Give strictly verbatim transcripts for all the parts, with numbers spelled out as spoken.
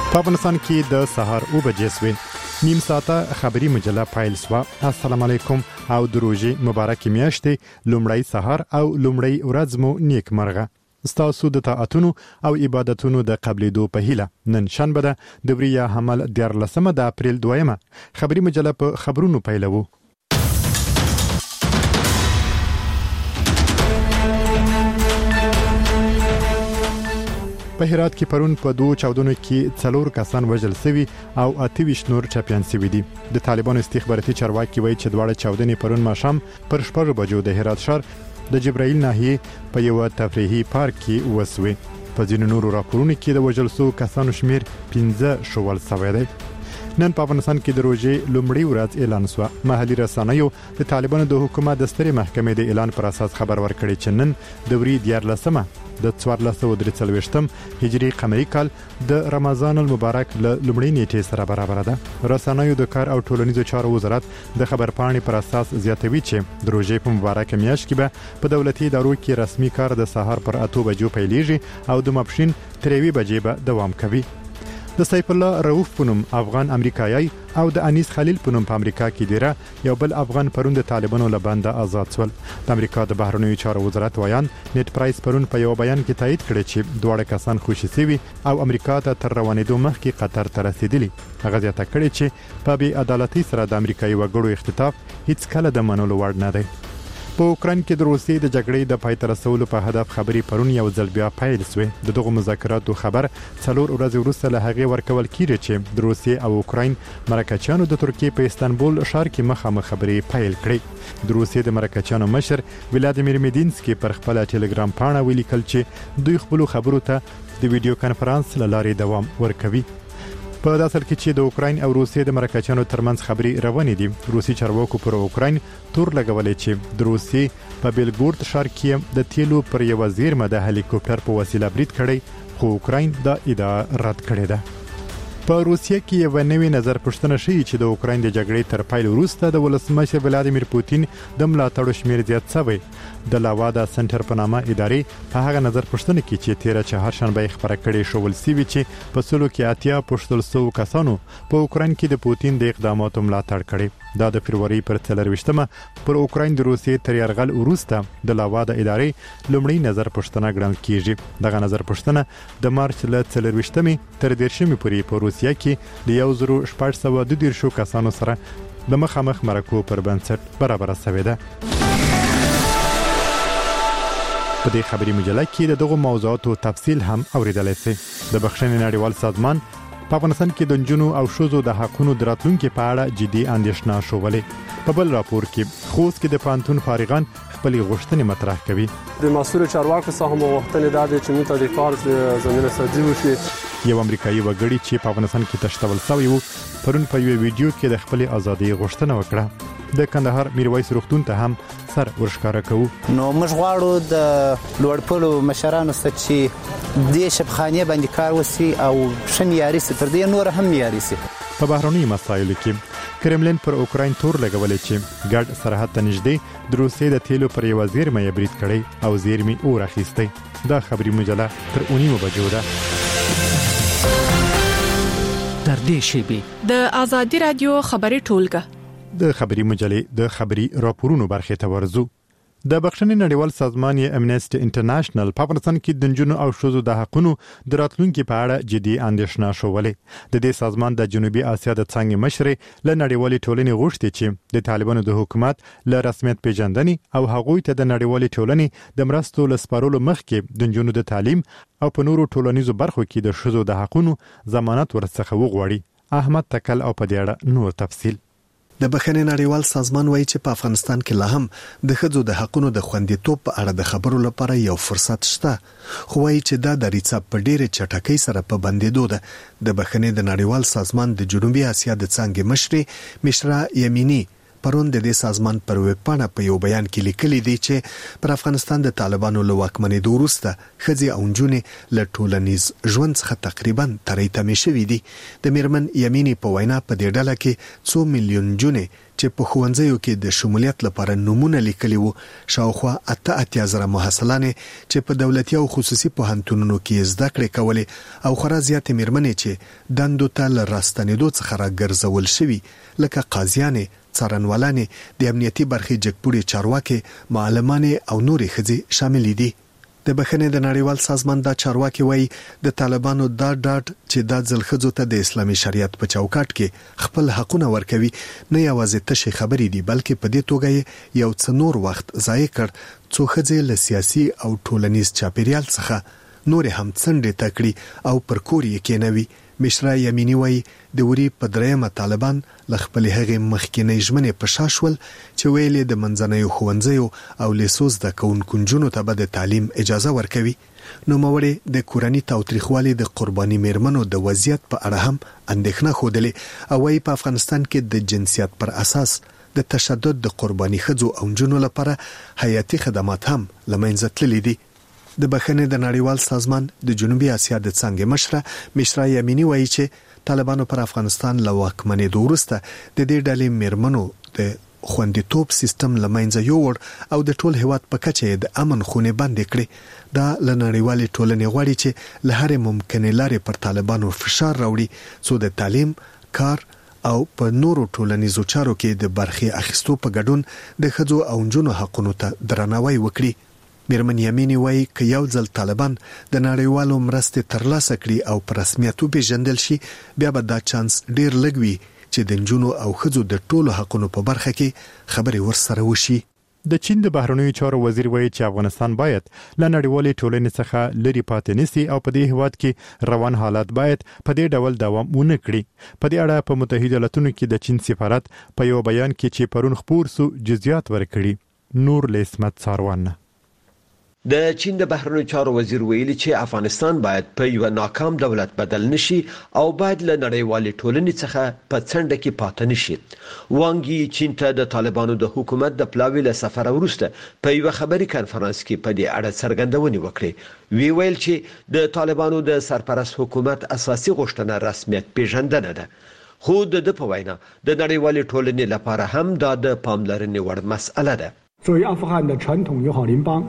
په افغانستان کې د سهار او بجې سوې نیم ساعته خبري مجله پایل سوا. السلام علیکم او د روژې مبارک میاشتې لومړی سهار او لومړی ورځ مو نیک مرغه. ستاسو د طاعتونو او عبادتونو د قبلېدو په هیله نن شنبه ده د وریا حمل دیارلسمه د اپریل دویمه. خبري مجله په خبرونو پیلوو. په هرات کې پرون په دوه چاودنو کې څلور کسان وژل شوي او اته ویشت نور چاپیان شوي دي. د طالبانو استخباراتي چارواکي وایي چې دواړه چاودنې پرون ماښام پر شپږ بجو د هرات ښار د جبرائیل ناحیې په یو تفریحي پارک کې وسوي. په ځینو نورو راپورونو کې د وژل شوو کسانو شمیر پنځه شول شوی دی. نن په افغانستان کې د روژې لومړی ورځ اعلان شو. محلي رسنیو د طالبانو د حکومت د سترې محکمې د اعلان پر اساس خبر ورکړی چې نن د وري دیارلسمه د څوارلس سوه درې څلوېښتم هجري قمري کال د رمضان المبارک له لومړۍ نیټې سره برابر ده. رسنیو د کار او ټولنیزو چارو وزارت د خبرپاڼې پر اساس زیاتوي چې د روژې په مبارکه میاشت کې به په دولتي ادارو کې رسمي کار د سهار پر اته بجو پیلېږي او د ماپښین تر یوې بجې به دوام کوي. د سیف الله رؤوف پونم افغان امریکایي او د انیس خلیل پونم په امریکا کې دیره یو بل افغان پرون د طالبانو له بنده آزاد شول. د امریکا د بهرنیو چارو وزارت ویان نیټ پرایس پرون په یو بیان کې تایید کړی چې دواړه کسان خوشي شوي او امریکا ته تر روانېدو مخکې قطر ته رسیدلی. هغه زیاته کړی چې په بې عدالتۍ سره د امریکایي وګړو اختطاف هیڅ کله د منلو وړ نه دی. په اوکراین کې د روسیې د جګړې د پای ته رسولو په هدف خبري پرون یو ځل بیا پیل شوې. د دغه مذاکراتو خبر څلور ورځې وروسته له هغې ورکول کیږي چې د روسیې او اوکراین مرکچیانو د ترکیې په استانبول ښار کې مخامخ خبري پیل کړې. د روسیې د مرکچیانو مشر ولادیمیر میدینسکي پر خپل ټلګرام پاڼه ولیکل چې دوی خپل خبرو ته د ویډیو کانفرنس له لارې دوام ورکوي. په داسل کې چې د اوکراین او روسیې د مرکچیانو ترمنځ خبري روانې دي. روسي چارواکو پر اوکراین تور لګولې چې د روسیې په بیلګورد ښار کې د تیلو پر یو زیرمه د هلیکوپټر په وسیله برید کړی خو اوکراین دا ادعا رد کړې ده. په روسیه کې یو نوی نظر پوښتنه شوې چې د اوکراین د جګړې تر پیل وروسته د ولسمشر ولادیمیر پوتین د ملاتړو شمیر زیات شوی. د لاوادا سنټر په نامه ادارې په هغه نظر پوښتنه کې چې تیره چهارشنبه خبره کړې شول سوي چې په سلو کې اتیا پوښتل سو کسانو په اوکراین کې د پوتین د اقداماتو ملاتړ کړي. دا د فروری پر څلرويشتمه پر اوکراین د روسیې تر یرغل وروسته د لاوادا ادارې لومړی نظر پوښتنه ګڼل کیږي. دغه نظر پوښتنه د مارچ له څلرويشتمې تر دیرشمې پورې په روسیه کې د یو زرو شپږ سوه دوه دیرشو کسانو سره د مخامخ مرکو پر بنسټ برابر شوې ده. په دې خبري مجله کې د دغه موضوعاتو تفصیل هم اوریدلای شئ. د بخښنې نړیوال سازمان په افغانستان کې د نجونو او ښځو د حقونو د راتلونکي په اړه جدي اندېښنه شولې. په بل راپور کې خوست کې د پانتون فارغان خپل غوښتنې مطرح کوي. د مسؤل چارواکو څخه مو غوښتنې ده چې موږ ته د کار زمينه سازي وشي. یو امریکایي وګړي چې په افغانستان کې تشتول شوی وو پرون په یو ویډیو کې د خپل ازادي غوښتنه وکړه. د کندهار میرویس روغتون ته هم سر ورښکاره کوو. نو موږ غواړو د لوړپوړو مشرانو څخه چې د شپخانه باندې کار وسی او شنیاري ستر دي نور هم یاري سي. په بهرني مسایلو کې کرملین پر اوکراین تور لګولې چې ګډ سرحد ته نږدې د روسیې د تیلو پر یو زیرمه یې برید کړی او زیرمي اور اخیستی. دا خبري مجله تر اونیمه بجو ده. در دې شیبي د آزادي رادیو خبري ټولګه د خبري مجلې د خبري راپورونو برخه ته ورزو. د بخښنې نړیوال سازمان یې امنیسټي انټرنیشنل په افغانستان کې د نجونو او ښځو د حقونو د راتلونکي په اړه جدي اندېښنه شولې. د دې سازمان د جنوبي اسیا د څنګه مشر له نړیوالې ټولنې غوښتي چې د طالبانو د حکومت له رسمیت پیژندنې او هغوی ته د نړیوالې ټولنې د مرستو لسپارولو مخکې د نجونو د تعلیم او په نورو ټولنیزو برخو کې د ښځو د حقونو ضمانت ورڅخه وغواړي. احمد تکل او په دې اړه نور تفصیل. د بخښنې نړیوال سازمان وایي چې په افغانستان کې لا هم د ښځو د حقونو د خوندیتوب په اړه د خبرو لپاره یو فرصت شته. خو وایي چې دا د ریڅه په ډېره چټکۍ سره په بندېدو ده. د بخښنې د نړیوال سازمان د جنوبي اسیا د څنګه مشر مشرا یمینی پرون د دې سازمان پر ویب پاڼه په یو بیان کې لیکلي دی چې پر افغانستان د طالبانو له واکمنۍ وروسته ښځې او نجونې له ټولنیز ژوند څخه تقریبا ترې تمې شوي دي. د میرمن یمینی په وینا په دې ډله کې څو میلیون نجونې چې په ښوونځیو کې د شمولیت لپاره نمونه لیکلي وو، شاوخوا اته اتیا زره محصلانې چې په دولتي او خصوصي پوهنتونونو کې زده کړې کولې او خورا زیاتې میرمنې چې دندو ته له راستنېدو څخه راګرځول شوي لکه قاضیانې، څارنوالانې، د امنیتي برخې جګپوړې چارواکې، معلمانې او نورې ښځې شاملې دي. د بخښنې د نړیوال سازمان دا چارواکي وایي د طالبانو دا ډاډ چې دا ځل ښځو ته د اسلامي شریعت په چوکاټ کې خپل حقونه ورکوي نه یوازې تشې خبرې دي، بلکې په دې توګه یې یو څه نور وخت ضایع کړ څو ښځې له سیاسي او ټولنیز چاپیریال څخه نورې هم څنډې ته کړي او پر کور یې کېنوي. مشرا یمینی وایي د وري په درېیمه طالبان له خپلې هغې مخکینۍ ژمنې په شا شول چې ویلې د منځنیو ښوونځیو او لیسو زده کوونکو نجونو ته به د تعلیم اجازه ورکوي. نوموړې د کورني تاوتریخوالي د قرباني میرمنو د وضعیت په اړه هم اندېښنه ښودلې او وایي په افغانستان کې د جنسیت پر اساس د تشدد د قرباني ښځو او نجونو لپاره حیاتي خدمات هم له منځه تللي دي. د بخښنې د نړیوال سازمان د جنوبي اسیا د څانګې مشره مشرا یمینی وایي چې طالبانو پر افغانستان له واکمنۍ وروسته د دې ډلې میرمنو د خوندیتوب سیستم له منځه یووړ او د ټول هیواد په کچه د امن خونې بندې کړې. دا له نړیوالې ټولنې غواړي چې له هرې ممکنې لارې پر طالبانو فشار راوړي څو د تعلیم، کار او په نورو ټولنیزو چارو کې د برخې اخیستو په ګډون د ښځو او نجونو حقونو ته درناوی وکړي. میرمن یمینی وایي که یو ځل طالبان د نړیوالو مرستې ترلاسه کړي او په رسمیت وپېژندل شي بیا به دا چانس ډیر لږ وي چې د نجونو او ښځو د ټولو حقونو په برخه کې خبرې ورسره وشي. د چین د بهرنیو چارو وزیر وایي چې افغانستان باید له نړیوالې ټولنې څخه لري پاتې نشي او په دې هیواد کې روان حالات باید په دې ډول دوام ونه کړي. په دې اړه په متحده ایالاتونو کې د چین سفارت په یو بیان کې چې پرون خپور سو جزئیات ورکړي. نور لسمت ساروان. د چین د بهرنیو چارو وزیر ویلي چې افغانستان باید په یو ناکام دولت بدل نشي او باید له نړیوالې ټولنې څخه په څنډه کې پاتې نشي. وانګي چین ته د طالبانو د حکومت د پلاوي له سفر وروسته په یو خبري کانفرنس کې په دې اړه څرګندونې وکړې. وی ویل چې د طالبانو د سرپرست حکومت اساسي غوښتنه رسمیت پیژندنه ده، خو د په وینا د نړیوالې ټولنې لپاره هم دا د پاملرنې وړ مسأله ده. 作为阿富汗的传统友好邻邦，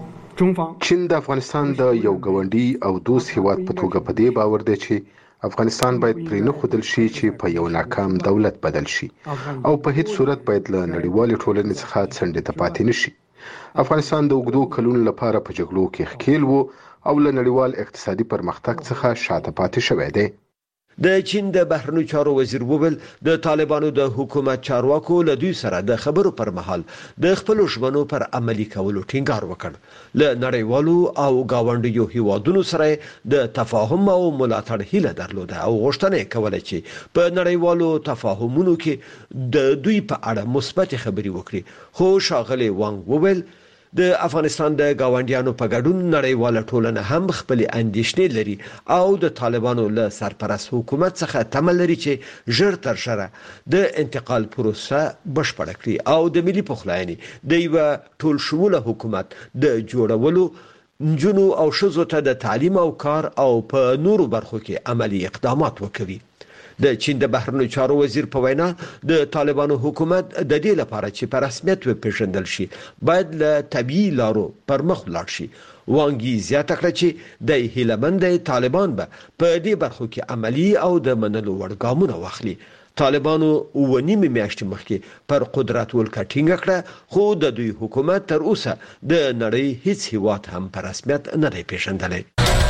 چین د افغانستان د یو ګاونډي او دوست هیواد په توګه په دې باور دی چې افغانستان باید پرې نه ښودل شي چې په یو ناکام دولت بدل شي او په هیڅ صورت باید له نړیوالې ټولنې څخه څنډې ته پاتې نشي. افغانستان د اوږدو کلونو لپاره په جګړو کې ښکېل و او له نړیوال اقتصادي پرمختګ څخه شاته پاتې شوی دی. د چین د بهرنیو چارو وزیر وویل د طالبانو د حکومت چارواکو له دوی سره د خبرو پر مهال د خپل ژمنو پر عملي کولو ټینګار وکړ. له نړیوالو او گاونډیو هیوادونو سره د تفاهم او ملاتړ هیله درلوده او غوښتنه کوله چې په نړیوالو تفاهمونو کې د دوی په اړه مثبت خبري وکړي. خو شاغلي وانګ وویل د افغانستان د گاونډیانو په ګډون نړیواله ټولنه هم خپل اندیشنې لري او د طالبانو له سرپرست حکومت څخه تمه لري چې ژر تر ژره د انتقال پروسه بشپړه کړي او د ملي پخلاینې د یو ټول شموله حکومت د جوړولو، نجونو او ښځو ته د تعلیم او کار او په نورو برخو کې عملی اقدامات وکړي. د چین د بهرنیو چارو وزیر په وینا د طالبانو حکومت د دې لپاره چې په رسمیت وپېژندل شي باید له طبيعي لارو پر مخ لاړ شي. وانګي زیاته کړه چې د هیلمند طالبان به په دې برخو کې عملی او د منلو وړ ګامونه واخلي. طالبانو ونیمه میاشتې مخکې پر قدرت ولکټینګ کړه خو د دوی حکومت تر اوسه د نړۍ هیڅ هیواد هم په رسمیت نه دی پیژندلی.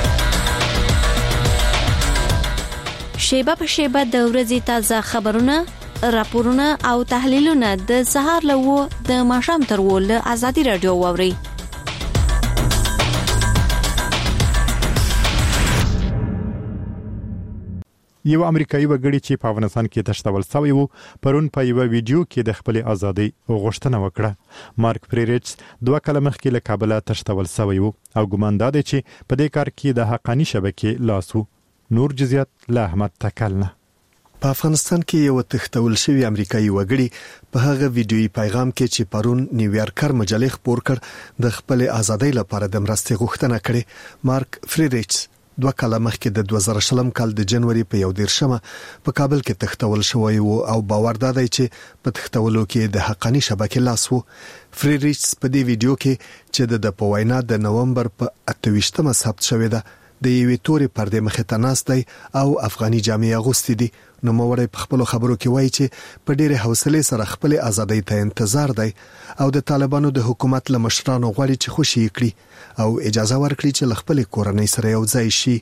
شیبه په شیبه د ورځې تازه خبرونه، راپورونه او تحلیلونه د سهار له و د ماښام تر و له ازادي رادیو واوري. یو امریکایي وګړي چې په افغانستان کې تشتول شوی وو پرون په یو ویډیو کې د خپل ازادي غوښتنه وکړه. مارک پریریټس دوه کاله مخکې له کابل تشتول شوی وو او ګمان دی چې په دې کار کې د حقانی شبکې لاس وو. نور جزئیات له احمد تکلنه. په افغانستان کې یو تختول شوی امریکایي وګړي په هغه ویډیويي پیغام کې چې پرون نیویارکر مجلې خبر کړ د خپل ازادۍ لپاره د مرستې غوښتنه کړې. مارک فریریچ دوه کاله مخکې د دوه زره شلم کال د جنوري په یو دیرشمه په کابل کې تختول شوی و او باور دادی چې په تختولو کې د حقانی شبکې لاس وو. فریریچ په دې ویډیو کې چې د په وینا د نومبر په اته ویشتمه ثبت شوې ده د یوې تورې پردې مخې ته ناست دی او افغاني جامې اغوستې دي. نو موړی په خپل خبرو کې وایي چې په ډېره حوصله سره خپل ازادۍ ته انتظار دی او د طالبانو د حکومت له مشرانو غواړي چې خوشي کړي او اجازه ورکړي چې خپل کورنۍ سره یو ځای شي.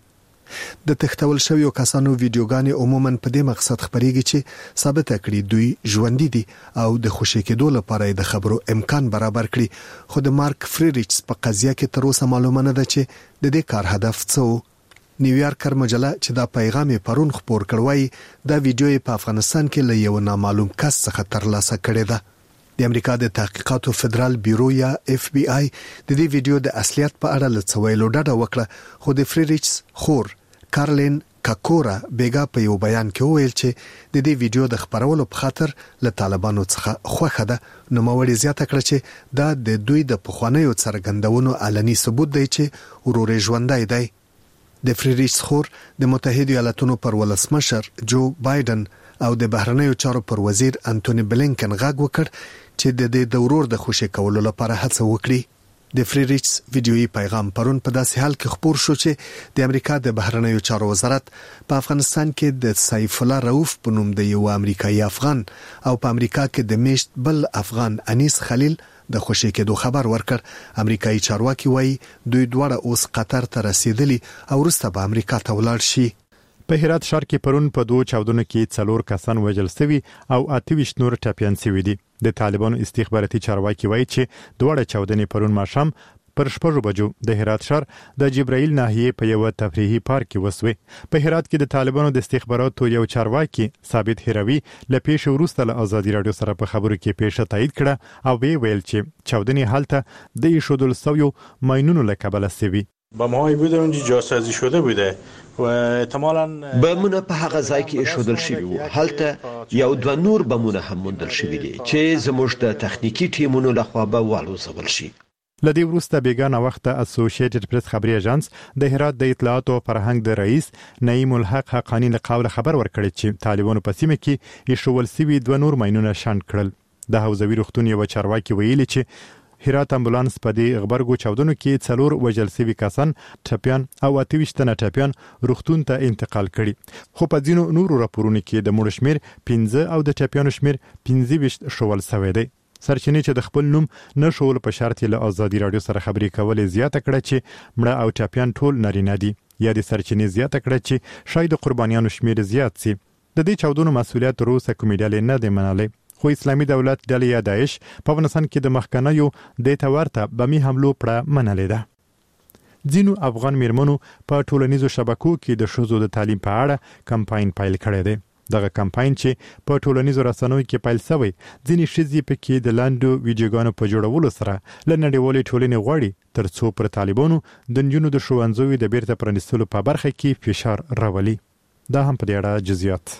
د تختول شویو کسانو ویډیوګانې عموما په دې مقصد خبريږي چې ثابت کړي دوی ژوندۍ دي او د خوشي کېدو لپاره د خبرو امکان برابر کړي. خو د مارک فریریچ په قضیه کې تر اوسه معلومه نه ده چې د دې کار هدف څه و. نیویارکر مجله چې دا پیغام پرون خبر کړوي دا ویډیو په افغانستان کې له یو نامعلوم کس څخه ترلاسه کړی ده. د امریکا د تحقیقاتو فدرال بیورو یا اف بی آی د دې ویډیو د اصلیت په اړه لڅویلو ډاډه وکړه. خو د فریریچ خور کارلین کاکورا بیگا په یو بیان کې وویل چې د دې ویډیو د خبرولو په خاطر له طالبانو څخه خوښه ده. نو موړي زیاته کړ چې دا د دوی د پخوانیو څرګندونو علني ثبوت دی چې ورور ژوندای دی. د فریریچ خور د متحده ایالاتونو پر ولسمشر جو بایدن او د بهرنیو چارو پر وزیر انټونی بلینکن غږ وکړ چې د دې دورور د خوشی کولو لپاره هڅه وکړي. د فریریچ ویډیويي پیغام پرون په داسې حال کې خبر شو چې د امریکا د بهرنیو چارو وزارت په افغانستان کې د سیف الله رؤف په نوم د یو امریکایي افغان او په امریکا کې د میشت بل افغان انیس خلیل د خوشی کېدو خبر ورکړ. امریکایي چارواکي وایي دوی دواړه اوس قطر ته رسیدلي او وروسته به امریکا ته ولاړ شي. په هرات ښار کې پرون په دوه چاودنو کې څلور کسان وژل شوي او اته ویشت نور ټپیان شوي دي. د طالبانو استخباراتي چارواکي وایي چې دواړه چاودنې پرون ماښام پر شپږو بجو د هرات ښار د جبرائیل ناحیه په یو تفریحي پارک کې وسوي. په هرات کې د طالبانو د استخباراتو یو چارواکي ثابت هروي ل پیښې وروسته له ازادي رادیو سره په خبرو کې پیښه تایید کړه او ویل چې چاودنې حالت د ایشودل سویو ماینونو له کبله سوي. بم‌های بوده اونجا جاسازی شده بوده و احتمالاً بمونه په هغه ځای کې ایښودل شوی وو. هلته یو دوه نور بمونه هم موندل شوی دي چې زموږ د تخنیکی ټیمونو لخوا به والوځول شي. لدی وروسته بیگانه وخت اسوسییټډ پریس خبري اژانس د هرات د اطلاعات او فرهنګ د رئیس نعیم الحق حقانی له قول خبر ورکړی چې طالبانو په سیمه کې ایښول سوي دوه نور ماینونه شاند کړل. د حوزوي روغتون یو چارواکي ویلي چې هرات امبولانس په دې خبرګو چاودنو کې څلور وژل شوي کسان ټپیان او اته ویشت نه ټپیان روغتون ته انتقال کړي. خو په ځینو نورو راپورونو کې د مړو شمیر پنځه او د ټپیانو شمیر پنځه ویشت شول شوی دی. سرچینې چې د خپل نوم نشول په شرط له ازادي رادیو سره خبرې کولې زیاته کړه چې مړه او ټپیان ټول نارینه دي. یا د سرچینې زیاته کړه چې شاید قربانیانو شمیر زیات سي. د دې چاودنو مسؤلیت روسه کومیډیال نه دی منلې. خو اسلامي دولت ډلې یا داعش په افغانستان کې د مخکنیو د تورته بمی حملو پر منلې ده. ځینو افغان میرمنو په ټولنیزو شبکو کې د ښځو د تعلیم په اړه کمپاین پیل کړی دی. دغه کمپاین چې په ټولنیزو رسنیو کې پیل شوی ځینې ښځې پکې د لاندو ویډیوګانو په جوړولو سره له نړیوالې ټولنې غواړي ترڅو پر طالبانو د نجونو د ښوونځیو د بیرته پرانیستلو په برخه کې فشار راولي. دا هم په دې اړه جزئیات.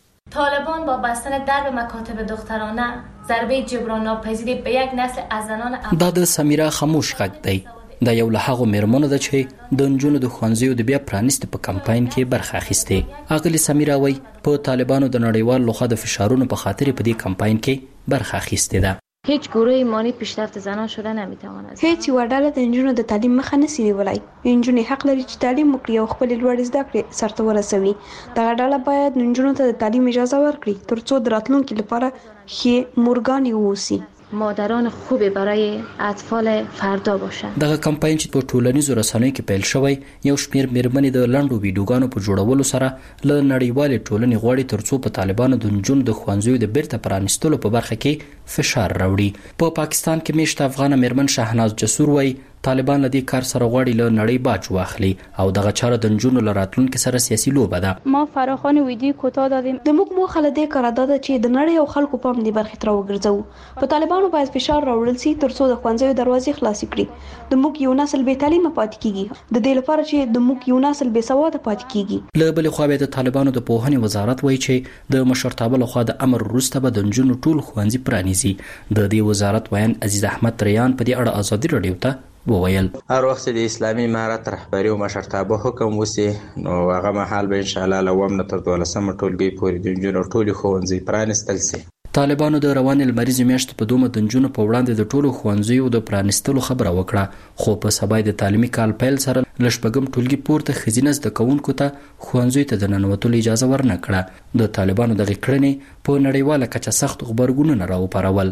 طالبان با بستن درب مکاتب دخترانه ضربه جبران ناپذیری به یک نسل از زنان افغان. دا د سمیرا خاموش غږ دی. دا یو له هغو میرمنو ده چې د نجونو د ښوونځیو د بیا پرانیستو په کمپاین کې برخه اخیستې. اغلې سمیرا وایي په طالبانو د نړیوال لخوا د فشارونو په خاطر په دې کمپاین کې برخه اخیستې ده. هیچ گروه مانی پیشرفت زنان شده نمیتواند. هیڅ یو ډله د نجونو د تعلیم مخه نشي نیولای. نجونې حق لري چې تعلیم وکړي او خپل لوړ زده کړې سرته ورسوي. دا ډله باید نجونو ته د تعلیم اجازه ورکړي ترڅو د راتلونکي لپاره ښې مورګانې واوسي. مادران خوبی برای اطفال فردا باشند. دغه کمپاین چې په ټولنیزو رسنیو کې پیل شوی یو شمیر میرمنې د لاندو ویډیوګانو په جوړولو سره له نړیوالې ټولنې غواړي ترڅو په طالبانو د نجونو د ښوونځیو د بیرته پرانیستلو په برخه کې فشار راوړي. په پا پاکستان کې میشت افغان میرمن شهناز جسور وایي طالبان له دې کار سره غواړي له نړۍ باج واخلي او دغه چاره د نجونو له راتلونکي سره سیاسي لوبه ده. ما فراخوان ویډیو کوتاه دادیم د موږ موخه له دې قرارداد چې د نړۍ او خلکو په دې برخه تر وګرځو. په طالبانو باید فشار راوړل شي ترڅو د ښوونځیو دروازې خلاصې کړي. د موږ یو نسل بې تعلیمه پاتې کیږي د دې لپاره چې د موږ یو نسل بې سواده پاتې کیږي. له بلې خوا د طالبانو د پوهنې وزارت وایي چې د مشرتابه لخوا د امر وروسته به د نجونو ټول ښوونځي پرانیزي. د دې وزارت ویان عزیز احمد ریان په دې اړه ازادي راډیو ته وویل هر وخت د اسلامي امارت رهبري او مشرتابه حکم وسی نو هغه مهال به ان شاء الله لوم نه تر دولسمه ټولګي پورې د نجونو ټول ښوونځي پرانیستل شي. طالبانو د روان المریض میاشت په دومره د نجونو په وړاندې د ټولو ښوونځیو د پرانیستلو خبره وکړه خو په سبا د تعلیمي کال پیل سره لشپږم ټولګي پورته خزینه زده کوونکو ته ښوونځیو ته د ننوتلو اجازه ورنه کړه. د طالبانو دغه کړنې په نړیواله کچه سخت غبرګونونه راوپارول.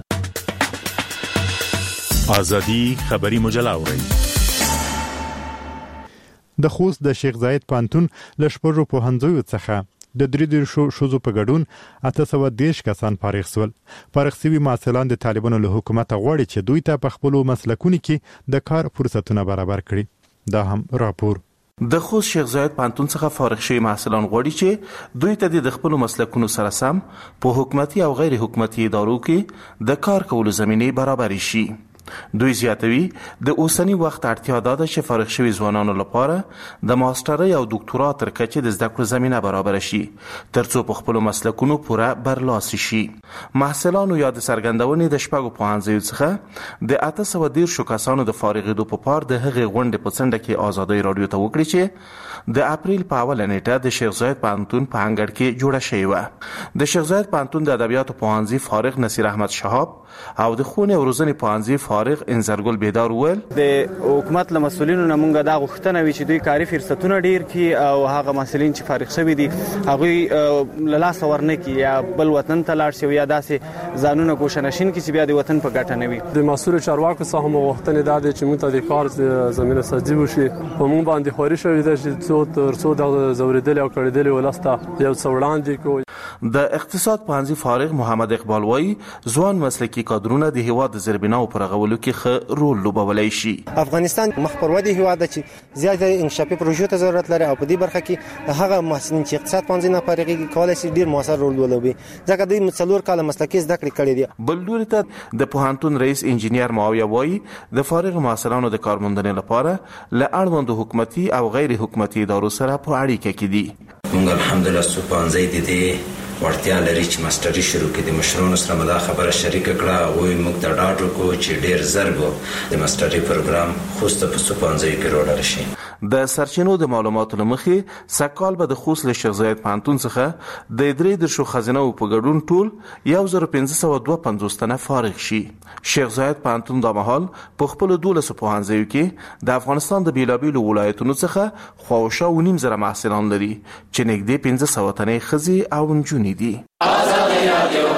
ازادي خبري مجله اوري. د خوست د شیخ زاید پانتون لشپږو په هنځوي څخه د درې دیرشو شوزو په ګډون اته سوه دېرش کسان فارغ سول. فارغ سوي محصلان د طالبانو له حکومت غواړي چې دوی ته په خپلو مسلکونو کې د کار فرصتونه برابر کړي. دا هم راپور. د خوست شیخ زاید پانتون څخه فارغ شوي محصلان غواړي چې دوی ته د خپلو مسلکونو سره سم په حکومتي او غیر حکومتي ادارو کې د کار کولو زمینې برابر شي. دوی زیاتوي د اوسنی وخت اړتیا ده چې فارغ شوي ځوانانو لپاره د ماسترۍ او ډاکټورا تر کچې د زده کړو زمینه برابر شي ترڅو په خپلو مسلکونو پوره برلاسي شي. محصلانو یا د څرګندونې د شپږو پوهنځیو څخه د اته سوه دېرشو کسانو د فارغېدو په پار د هغې غونډې په څنډه کې ازادۍ راډیو ته وکړي چې د اپریل په اوله نیټه د شیخ زاید پوهنتون په انګړ کې جوړه شوې وه. د شیخ زاید پوهنتون د ادبیاتو پوهنځي فارغ نصیر احمد شهاب او د ښوونې او روزنې پوهنځي فارغ انزرګل بیدار وویل د حکومت له مسؤلینو نه مونږ دا غوښتنه وی چې دوی کاري فرصتونه ډیر کړي او هغه مسؤلین چې فارغ شوي دي هغوی له لاسه ورنه کړي یا بل وطن ته لاړ شي یا داسې ځانونه ګوښه نشین کړي چې بیا د وطن په ګټه نه وي. د مسؤل چارواکو څخه مو غوښتنې دا ده چې موږ ته د کار زمینه سازي وشي. په موږ باندې خوري شوې ده چې څو تر څو د زوریدل او کړیدل ولسته یو څه وړاندې کوي. د اقتصاد پوهنځي فارغ محمد اقبال وایي ځوان مسلکي کادرونه د هیواد د زیربناو پر رغولو کې ښه رول لوبولی شي. افغانستان مخ پر ودې هیواد دی چې زیاته انکشافي پروژو ته ضرورت لري او په دې برخه کې هغه محصلین چې اقتصاد پوهنځي نه فارغېږي کولای شي ډیر موثر رول ولوبي ځکه دوی څلور کاله مسلکي زده کړې کړې دي. بل لوري ته د پوهنتون رئیس انجینیر معاویه وایي د فارغ محصلانو د کارموندنې لپاره له اړوندو حکومتي او غیر حکومتي ادارو سره په اړیکه کې دي. موږ الحمدلله څو پوهنځي د دې ورتیا لري چې ماستري شروع کړي. د مشرانو سره مدا خبره شریک کړه او موږ ته ډاډ ورکړ چې ډیر زر به د ماستري پروګرام خوست په څو پوهنځیو کې راوړل شي. د سرچینو د معلوماتو لمخې سکهال به د خوست له شیخ زاید پوهنتون څخه د درې دیرشو خزینه په ګډون ټول یو زر پنځه سوه دوه پنځوس تنه فارغ شي. شیخ زاید پوهنتون د مهال په خپلو دولسو پوهنځیو کې د افغانستان د بیلابیلو ولایتونو څخه خواوشا و نیم زره محصلان لري چې نږدې پنځه سوه تنې ښځې او نجونې دي. ازادي رادیو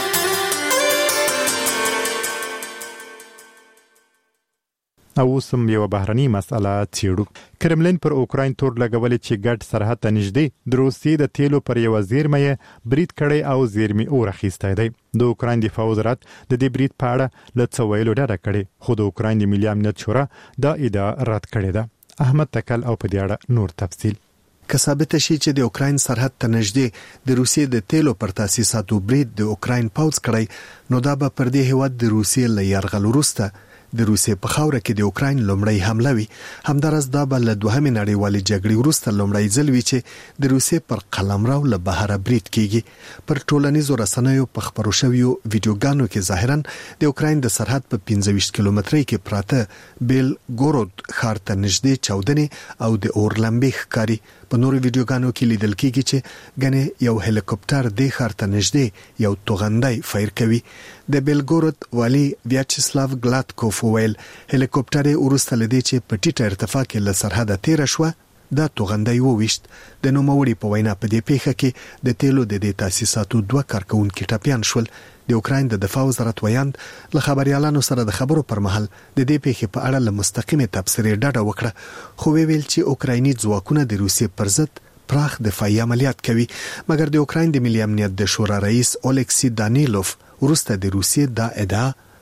او سم یو بهرني مسأله څیړو. کرملین پر اوکراین تور لګولې چې ګډ سرحد ته نږدې د روسیې د تیلو پر یو زیرمه برید کړی او زیرمې اور اخیستی دی. د اوکراین دفاع وزارت د دې برید په اړه له څه ویلو ډډه کړې خو د اوکراین د ملي امنیت شورا دا ادعا رد کړې ده. احمد تکل او په دې اړه نور تفصیل. که ثابت شي چې د اوکراین سرحد ته نږدې د روسیې د تیلو پر تاسیساتو برید د اوکراین پوځ کړی نو دا به پر دې هیواد د روسیې له یرغل وروسته د روسیې په خاوره کې د اوکراین لومړی حمله وي. همدارس دا به له دوهمې نړیوالې جګړې وروسته لومړی ځل وي چې د روسیې پر قلمرو له بهره برید کیږي. پر ټولنیزو رسنیو په خپرو شویو ویډیوګانو کې ظاهرا د اوکراین د سرحد په پنځه ویشت کیلومترۍ کې پراته بیل ګورود ښار ته نږدې چاودنې او د اور لمبې ښکاري. په نورو ویډیوګانو کې لیدل کیږي چې غنې یو هلیکوپټر د ښار ته نږدې یو توغندی فایر کوي. د بیلګورود والی ویاچسلاو ګلاتکوف ویل هلیکوپټر یې وروسته لدی چې په ټیټه ارتفاع کې له سرحده تیر شوه دا توغندی وویشت. د نوموړي په وینا په دې پیښه کې د تیلو د دې تاسیساتو دوه کارکونکي ټپیان شول. د اوکراین د دفاع وزارت ویاند له خبريالانو سره د خبرو پر مهال د دې پیښې په اړه له مستقیمه تبصرې ډډه وکړه خو ویل چې اوکرایني ځواکونه د روسیې پر ضد پراخ دفاعي عملیات کوي. مګر د اوکراین د ملي امنیت د شورا رئیس اولکسی دانیلوف ورسته د روسیې دا ادعا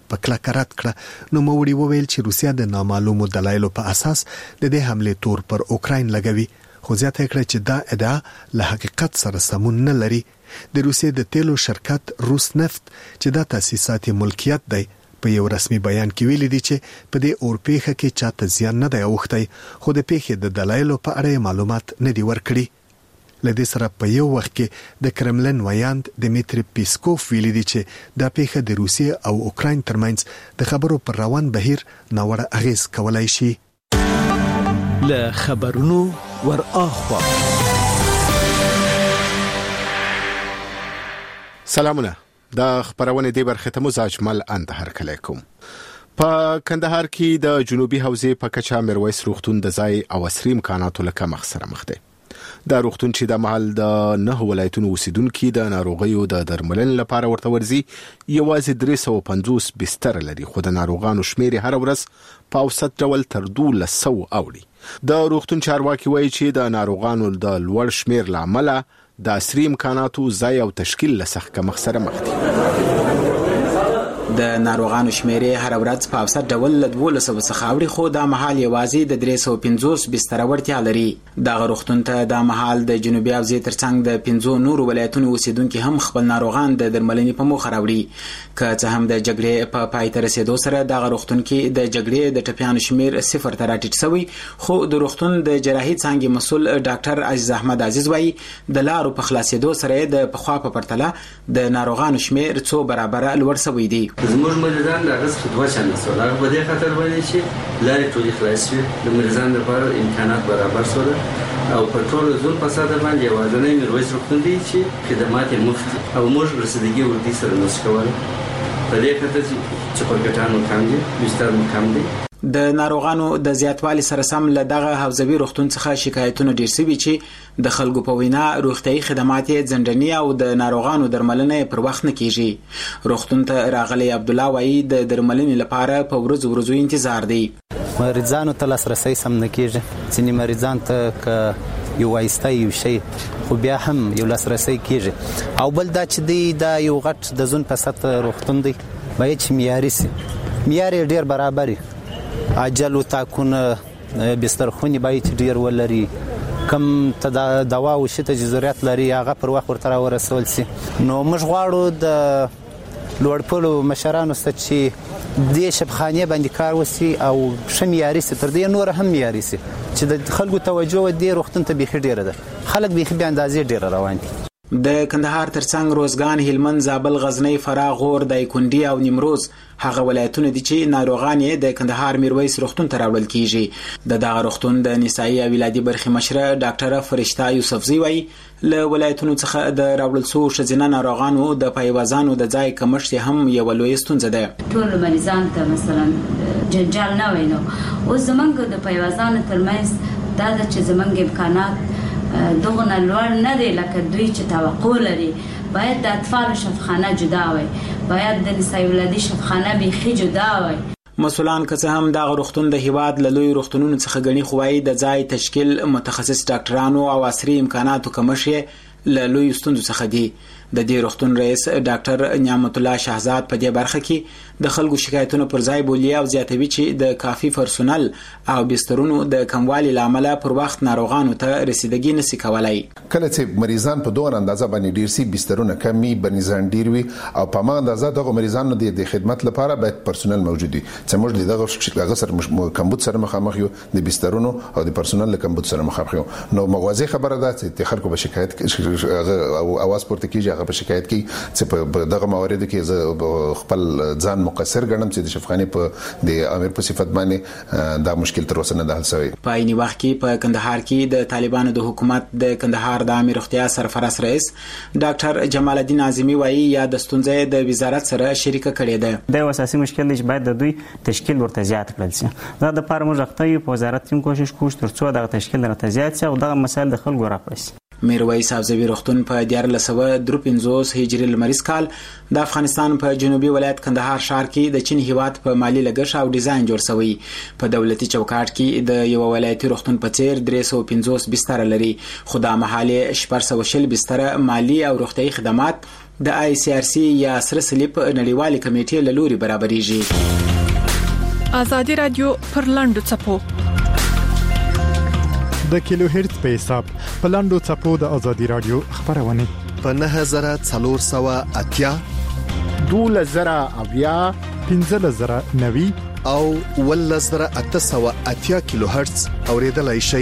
په کلکه رد کړه. نو موري وویل چې روسیا د نامعلومو دلایلو په اساس د دې حمله تور پر اوکراین لګوي، خو زیاته کړه چې دا ادعا له حقیقت سره سمون نه لري. د روسیې د تیلو شرکت روس نفت چې دا تاسیسات ملکیت دی په یو رسمي بیان کې ویلي دي چې په دې اورپیخه کې چاته زیان نه دی اوښتی، خو د پیښې د دلایلو په اړه معلومات نه دي ورکړي. لدې سره په یو وخت کې د کرملن ویاند دمیتری پیسکوف ویلي دي چې دا پیښه د روسیې او اوکراین ترمنځ د خبرو پر روان بهیر ناوړه اغیز کولای شي. له خبرونو ور اخوا سلامونه. د خبرونه دی برخه ته مزاجمل اندهر کلیکم. په کندهار کې د جنوبي حوزې په کچا میرویس روغتون د ځای او عصري امکاناتو لکه مخ سره مخ دی. دا روغتون چې د محل د نه ولایتونو اوسیدونکو د ناروغیو د درملنې لپاره ورته ورزي یوازې درې سوه او پنځوس بستر لري، خو د ناروغانو شمیر هر ورځ په اوسط ډول تر دولس سوه اوړي. د روغتون چارواکي وایي چې د ناروغانو د لوړ شمیر لامل د عصري امکاناتو ځای او تشکیل له سخت کمښت سره مخ دي. د ناروغانو شمیرې هر ورځ په اوسط ډول له دولس سوه څخه اوړي، خو دا مهال یوازې د درې سوه پنځوس بستر وړتیا لري. دغه روغتون ته د مهال د جنوبي حوزې ترڅنګ د پنځو نورو ولایتونو اوسیدونکو هم خپل ناروغان د درملنې په موخه راوړي. که څه هم د جګړې په پای ته رسیدو سره دغه روغتون کې د جګړې د ټپیانو شمیر صفر ته راټیټ شوی، خو د روغتون د جراحي څانګې مسؤل ډاکټر عزیز احمد عزیز وایي د لارو په خلاصېدو سره د پخوا په پرتله د ناروغانو شمیر څو برابره لوړ شوی دی. زموږ مریضان د هغه څخه دوه چنده سول، هغه په دې خاطر باندې چې لارې ټولې خلاص شوې، د مریضانو لپاره امکانات برابر شول او په ټول ځل په ساده باندې یوازینی میرویس روغتون دی چې خدمات یې مفت او موږ رسیدګي وردی سره نشو کولای. په دې خاطر چې چپرکټانو کم دي، بستر کم دي. د ناروغانو د زیاتوالي سره سم له دغه حوزوي روغتون څخه شکایتونه ډیر شوي چې د خلکو په وینا روغتيایي خدمات یې ځنډني او د ناروغانو درملنه پر وخت نه کیږي. روغتون ته راغلي عبد الله وایي د درملنې لپاره په ورځ ورځو انتظار دی. مریضانو ته لاسرسي سم نه کیږي، ځینې مریضان ته ک یو وایسته یو شی خو بیا هم یو لاسرسي کیږي، او بل دا چې دی دا یو غټ د زون په سطح روغتون دی باید چې معیاري سي، معیار ډیر برابري، عجل و تاکونه بسترخونی باید ډیر ولري، کم ته دوا او شته چې ضرورت لري هغه پر وخت ورته ورسول سي. نو موږ غواړو د لوړپوړو مشرانو ست چې د شبخانه باندې کار وسی او شمیاري ستر دی نور هم معیاري سي چې د خلکو توجه دی روغتون ته بيخي ډیره ده، خلک بيخي به اندازې ډیره روان دي. د کندهار ترڅنګ روزګان، هلمند، زابل، غزنی، فراه، غور، دایکنډي او نیمروز هغه ولایتونه دي چې ناروغان یې د کندهار میرویس روغتون ته راوړل کیږي. د دغه روغتون د نسایي او ولادي برخې مشره ډاکټره فرشته یوسفزي وایي له ولایتونو څخه د راوړل شوو ښځینه ناروغانو د پایوازانو د ځای کمښت هم یوه لویه ستونزه ده. ټول مریضان ته مثلا جنجال نه وي، نو اوس زمونږ د پایوازانو ترمنځ دا ده چې زمونږ امکانات دغه لوړ نه دی لکه دوی چې توقع لري. باید د اطفال شفاخانه جدا وي، باید د نساء ولادي شفاخانه بيخي جدا وي. مسولان که څه هم دغه روغتون د هیواد له لوی روغتونونو څخه غني خوای د ځای تشکیل، متخصص ډاکټرانو او عصري امکاناتو کمښت له لوی ستونزو څخه دي. د دې روغتون رئیس ډاکټر نعمت الله شهزاد په دې برخه کې د خلکو شکایتونو پر ځای بولی او زیاتوي چې د کافي پرسونل او بسترونو د کموالي لامل پر وخت ناروغانو ته رسیدګي نشي کولای. کله چې مریضان په دوه اندازه باندې ډیر سي، بسترونه کمی، مریضان ډیر وي او په ما اندازه دغه مریضانو د خدمت لپاره باید پرسونل موجود وي چې موږ دغه هغه سره کمبود سره مخامخ یو د بسترونو او د پرسونل له کمبود سره مخامخ یو. نو مغازي خبره ده چې خلکو به شکایت او اواز پورته کیږي هغه په شکایت کوي چې په دغه موارد کې زه خپل ځان مقصر ګڼم چې د شفاخانه په د امیر په صفت باندې دا مشکل تر اوسه نه ده حل شوی. په عیني وخت کې په کندهار کې د طالبانو د حکومت د کندهار د امیر اختیار سرفرست رئیس ډاکټر جمال الدین اعظمي وایي یا د ستونزې د وزارت سره شریکه کړې ده. د اساسي مشکل چې باید د دوی تشکیل ورته زیات کړل شي. دا د لپاره موږ غوښتي په وزارت کې کوشش کوو ترڅو دغه تشکیل راته زیات شي او دغه مسایل د خلکو راپرسي. میرویس حوزوي روغتون په دیارلس سوه درې پنځوس هجري لمریز کال د افغانستان په جنوبي ولایت کندهار ښار کې د چین هیواد په مالی لګښت او ډیزاین جوړ شوی. په دولتي چوکاټ کې د یو ولایتي روغتون په څیر درې سوه پنځوس بستر لري، خو د محلي شپږ سوه شل بستر مالی او روغتيایي خدمات د آی سی آر سی یا سره صلیب نړیوالې کمیټې له لوري برابرېږي. ازادي رادیو پر لاندو چپو د کیلو هرتز په حساب په لاندو چپو د ازادي رادیو خبرونه په نه هزار څلور سوه اتیا دوله زره اویا پنځه زره نوي او ول زره اته سوه اتیا کیلو هرتز اوریدلای شي.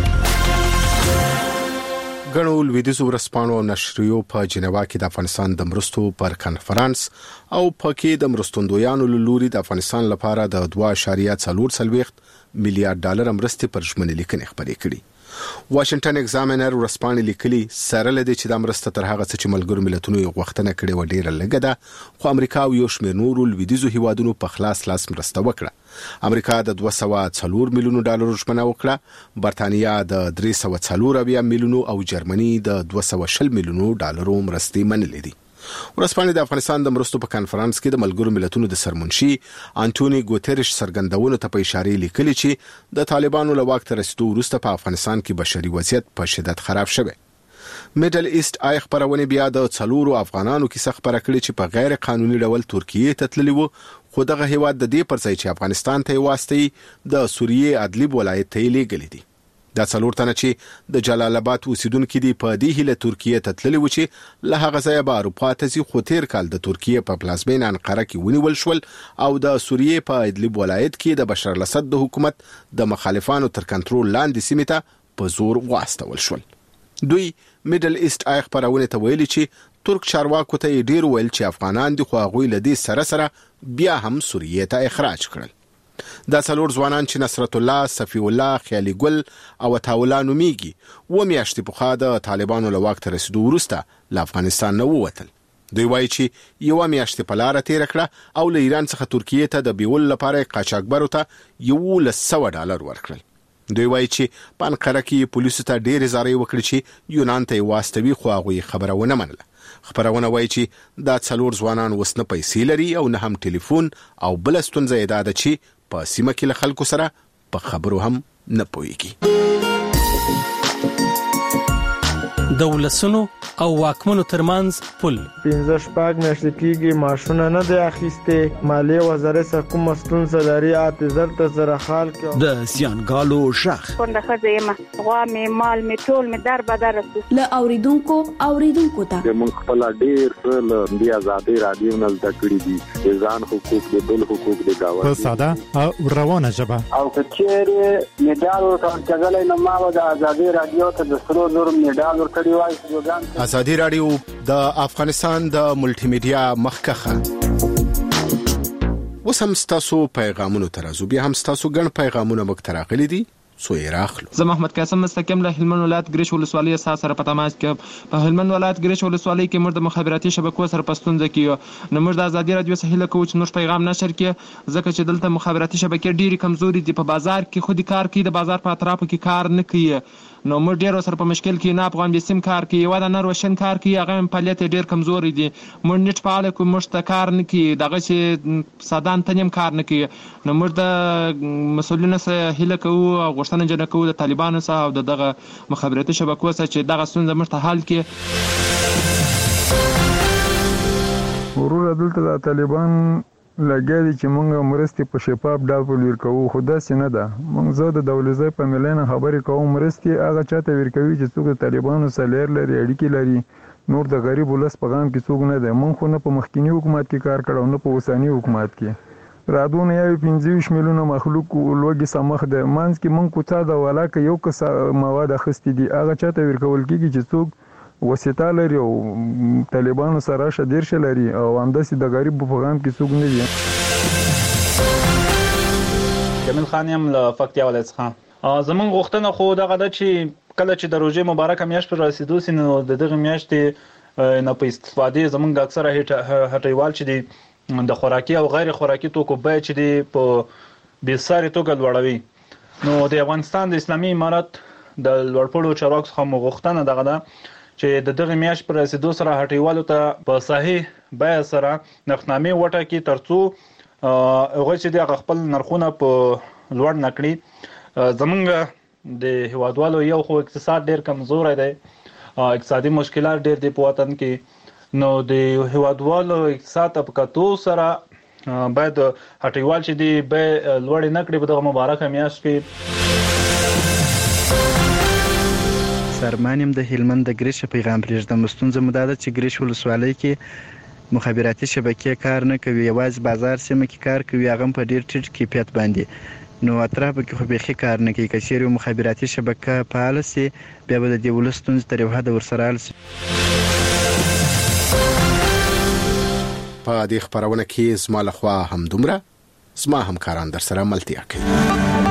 غنو لویدیزو ورسپانو نشریو په جنیوا کې د افغانستان د مرستو پر کانفرنس او پکې د مرستندویانو لوري د افغانستان لپاره د دوه اعشاریه څلور میلیارډ ډالر مرستې پر ژمنې لیکنې خبرې کړې. واشنگټن ایگزامینر ورسپانې لیکلي سره لدی چې د مرسته تر هغه څه چې ملګرو ملتونو یو غوښتنه کړې و ډیره لږه ده، خو امریکا او یو شمېر نورو لویدیزو هیوادونو په خلاص لاس مرسته وکړه. امریکا د دوه سوه څلور میلیونو ډالر ژمنه وکړه، برتانیا د درې سوه څلور میلیونو او جرمني د دوه سوه شل میلیونو ډالرو مرستې منلې دي. ورسپانې د افغانستان د مرستو په کانفرنس کې د ملګرو ملتونو د سرمنشي انټونی ګوتریش څرګندونه ته په اشاره لیکلي چې د طالبانو له واک ته رسیدو وروسته په افغانستان کې بشري وضعیت په شدت خراب شوی. میډل ایست آی خبرونه بیا د څلورو افغانانو کې څخه خبره کړې چې په غیر قانوني ډول ترکیه ته تللي وو، خو دغه هیواد د دې پر ځای چې افغانستان ته واسطي د سوریې ادلب ولایت ته لیږلي دي. دا څلور تنه چې د جلال آباد اوسیدونکو دي په دې هله ترکیه ته تللي و چې له هغه ځای به اروپا ته ځي، خو تیر کال د ترکیه په پلازمینه انقره کې ونیول شول او د سوریې په ادلب ولایت کې د بشار الاسد د حکومت د مخالفانو تر کنټرول لاندې سیمه ته په زور واستول شول. دوی میډل ایست آی خبرونه ته ویلي چې ترک چارواکو ته ډیر ویل چې افغانان دي، خو هغه له دې سره سره بیا هم سوریې ته اخراج کړل. دا څلور ځوانان چې نصرت الله، صفی الله، خیالي ګل او عطاوالله نومیږي و میاشتې پخوا د طالبانو له واک ته رسیدو وروسته له افغانستان نه ووتل. دوی وایي چې یو میاشتې په لار تیر کړه او له ایران څخه ترکیه ته د بیول لپاره قاچاقبرو ته یولس سوه ډالر ورکړل. دوی وایي چې په انقره کې پولیسو ته ډېرې زارۍ وکړې چې یونان ته یې واستوي، خو هغوی خبره ونه منله. خبرونه وایي چې دا څلور ځوانان اوس نه پیسې لري او نه هم ټلیفون، او بله ستونزه یې دا ده چې په سیمه کې له خلکو سره په خبرو هم نه پوهیږي. د ولسونو او واکمنو ترمنځ پل پنځه شپږ میاشتې کېږي ماشونه نه دی اخیستې، مالیې وزارت څخه کومه ستونزه لري، اته زر ته زره خال کې د زیانګالو شخ کونډه ښځه یم، غوا مې مال مې ټول مې در بدر رسو له اوریدونکو اوریدونکو ته موږ خپل ډېر له دې آزادۍ رادیو نه زده کړي دي، د ځان حقوق د بل حقوق د گاونډي په ساده او روانه ژبه. او کچېرې میډال ورکړل کېدلای نو ما د آزادۍ رادیو ته د سرو زرو میډال ورکړی وای. ازادي رادیو د افغانستان د ملټي میډیا مخکخه. وسم ستاسو پیغامونه ترازو بیا هم ستاسو ګڼ پیغامونه مخ تراغلي دي، سو یې راخلو. زه محمد قاسم مستقیم له هلمند ولایت ګریش ولسوالۍ اساس سره په تماس کې په هلمند ولایت ګریش ولسوالۍ کې موږ د مخابراتي شبکو سره پښتونځ کې نو موږ د ازادي رادیو څخه هیله کوو چې نور پیغام نشر کړي، ځکه چې دلته مخابراتي شبکې ډېری کمزوري دي، په بازار کې خو دې کار کوي، د بازار په اطرافو کې کار نه کوي، نو موږ ډېر سره په مشکل کې نه افغان بیسیم کار کوي، یو د نه روشن کار کوي، هغه فعالیت ډېر کمزوري دي، موږ نت فعال کوو، موږ ته کار نه کوي، دغه چې سادان تنیم کار نه کوي. نو موږ د مسؤلینو سره هیله کوو او غوښتنه جوړه کوو د طالبانو سره او دغه مخابراتي شبکو سره چې دغه ستونزه موږ ته حل کړي. ورور دلته د طالبان لګیا دي چې موږ مرستې په شفاف ډول ورکوو، خو داسې نه ده. موږ زه د دولتي په ملینه خبرې کوم، مرستې هغه چاته ورکوي چې څوک د طالبانو سره لري لري اړیکې لري، نور د غریب ولس په غام کې څوک نه دی. موږ خو نه په مخکینی حکومت کې کار کړو نه په اوساني حکومت کې. رادونه یو پنځه ویشت میلیونه مخلوق لوګي سمخ ده مانځ کې مونږ کوڅه د ولاکه یو کس مواد اخستې دي، هغه چاته ورکول کېږي چې څوک وسیطه لري او طالبانو سره شدیر شلري او همداسې د غریب په غام کې څوک نه دي. جمیل خان یم له فکتیا ولایت څخه. زمونږ غوښتنه خو دغه ده چې کله چې د روژې مبارکه میاشت پر رسیدو سي نو د دغه میاشتې نه په استفادې زمونږ اکثره هټیوال چې دي د خوراکي او غیر خوراکي توکو بیه چې دی په بېساري توګه لوړوي. نو د افغانستان د اسلامي امارت د لوړپوړو چارواکو څخه مو غوښتنه دغه ده چې د دغه میاشت پر رسیدو سره هټیوالو ته په صحیح بیه سره نرخنامې وټاکي ترڅو هغوی چې د خپل نرخونه په لوړ نه کړي. زمونږ د هیوادوالو یو خو اقتصاد ډېر کمزوری دی، اقتصادي مشکلات ډېر دي په وطن کې، نو د هیوادوالو اقتصاد په کتو سره باید هټیوال چې دی به لوړ نه کړي په دغه مبارکه میاشت کې. سرمانیم د هلمند د ګریش پیغام پرېږدم. ستونزه مو دا ده چې ګریش ولسوالۍ کې مخابراتي شبکې کار نه کوي، یوازې بازار سیمه کې کار کوي، هغه په ډیر ټیټ کیفیت باندې. نو اطراف کې خو بيخي کار نه کوي. که چیرې مخابراتي شبکه فعال سي بیا به د دې ولس ستونزې تر یو حده ورسره حل سي. په دې خبرونه کې زما لخوا هم دومره، زما همکاران در سره ملتیا کوي.